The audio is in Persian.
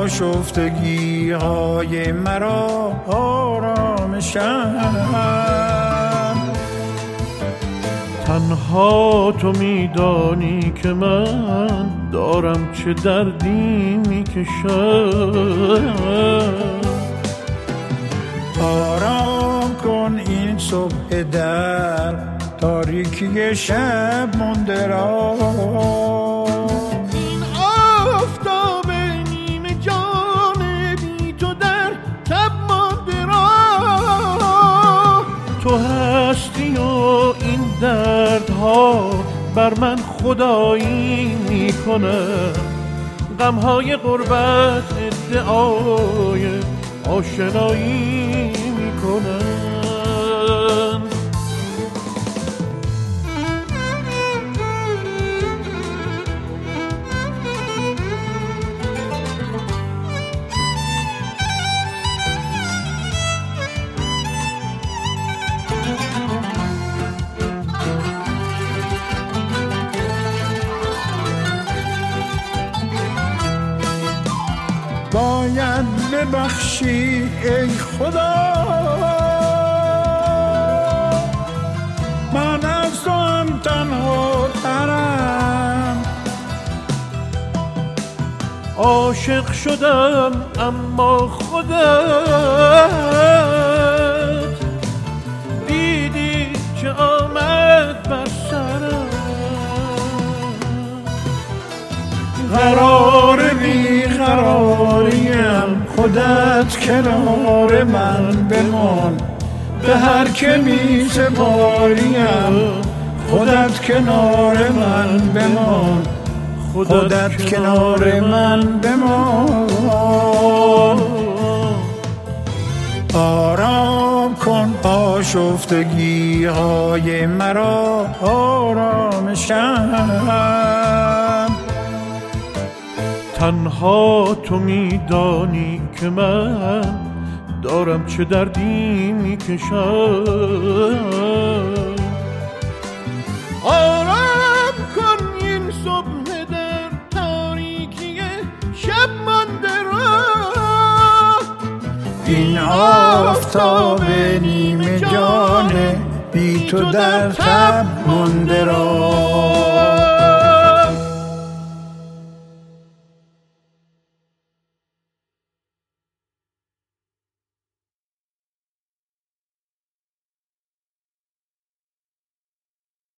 آشفتگی های مرا آرامشم. تنها تو میدانی که من دارم چه دردی میکشم. آرام کن این صبح در تاریکی شب مانده را. این آفتاب نیمه جان بی تو در تب مانده را. تو هستی و این دردها بر من خدایی میکنه. غمهای غربت ادعای آشنایی میکنن. باید ببخشی ای خدا، من از تو هم تنها ترم. عاشق شدم اما خودت دیدی چه آمد بر سرم. قرار بیقراریم خودت کنار من بمان. به هر که می سپاریم خودت کنار من بمان. خودت کنار من بمان. آرام کن آشفتگی های مرا آرامشم. تنها تو میدانی که من دارم چه دردی میکشم. آرام کن این صبح در تاریکی شب مانده را. این آفتاب نیمه جان بی تو در تب مانده را.